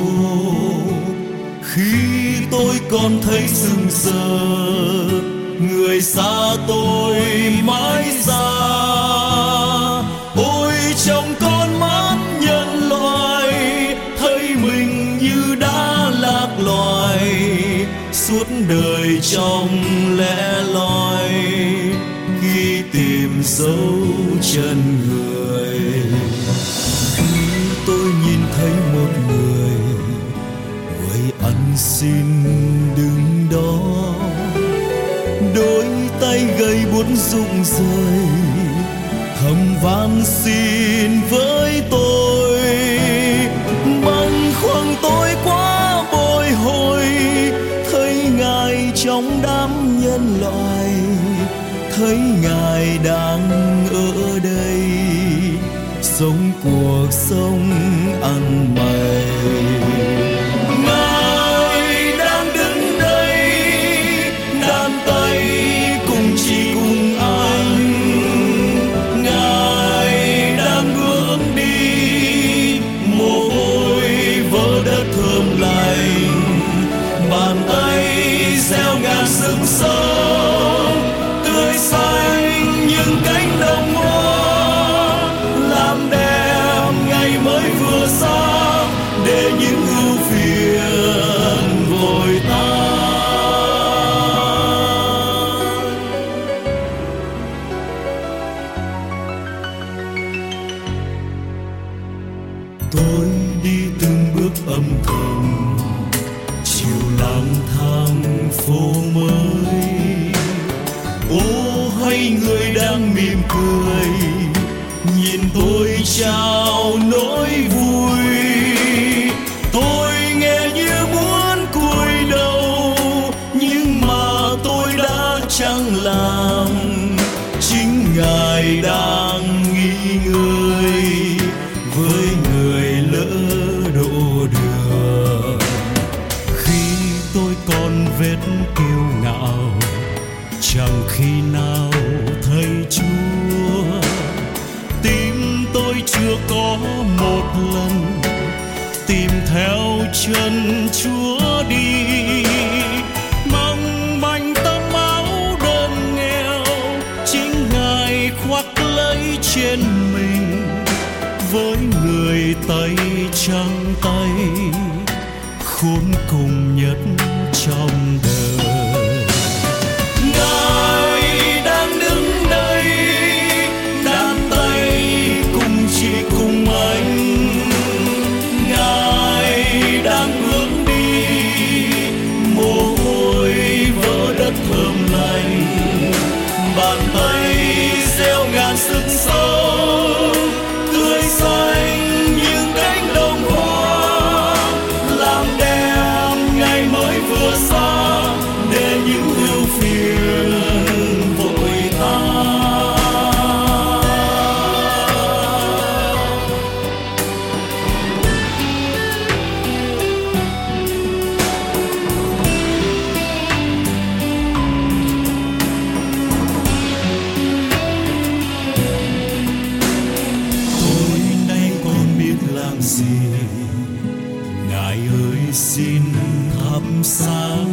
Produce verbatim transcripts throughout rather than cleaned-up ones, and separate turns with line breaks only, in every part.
khi tôi còn thấy sừng sờ, người xa tôi mãi xa. Ôi trong con mắt nhân loại, thấy mình như đã lạc loài, suốt đời trong lẻ loi khi tìm dấu chân người. Khi tôi nhìn thấy một người, người ăn xin đứng đó, đôi tay gầy buốt rụng rời, thầm van xin với tôi. Băn khoăn tôi quá bồi hồi, thấy Ngài trong đám nhân loại, thấy Ngài đang ở đây, sống cuộc sống ăn mày. Ngài đang đứng đây, đan tay cùng chị cùng anh. Ngài đang bước đi, mồ hôi vỡ đất thơm lành, bàn tay gieo ngàn sức sống tươi xanh những cánh đồng hoa, làm đẹp ngày mới vừa xa để những ưu phiền vội tan. Tôi đi từng bước âm thầm, chiều lang thang phố mới. Ô hay người đang mỉm cười, nhìn tôi chào nỗi vui. Tôi nghe như muốn cúi đầu, nhưng mà tôi đã chẳng làm. Chính Ngài đang nghỉ ngơi với người lỡ độ đường. Khi tôi còn vết kiêu ngạo, chẳng khi nào thấy Chúa. Tim tôi chưa có một lần tìm theo chân Chúa đi. Mong manh tấm áo đơn nghèo, chính Ngài khoác lấy trên mình, với người tay trắng tay khốn cùng nhất trong đời. Ngài đang đứng đây, đan tay cùng chị cùng anh. Ngài đang bước đi, mồ hôi vỡ đất thơm lành, bàn tay gieo ngàn sức sống tươi xanh những cánh đồng hoa, làm đẹp ngày mới vừa xa để những ưu phiền vội tan. Tôi nay còn biết làm gì, Ngài ơi xin thắp sáng,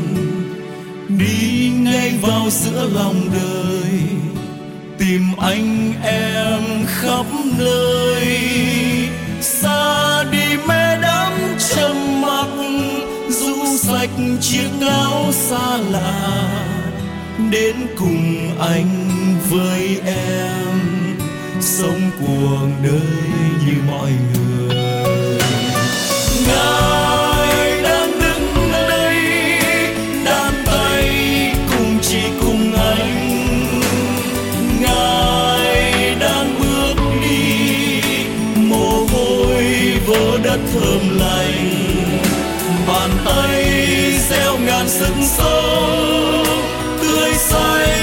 đi ngay vào giữa lòng đời, tìm anh em khắp nơi. Xa đi mê đắm trầm mặc, rũ sạch chiếc áo xa lạ, đến cùng anh với em, sống cuộc đời như mọi người. Ngài đang đứng đây, đan tay cùng chị cùng anh. Ngài đang bước đi, mồ hôi vỡ đất thơm lành, bàn tay gieo ngàn sức sống tươi xanh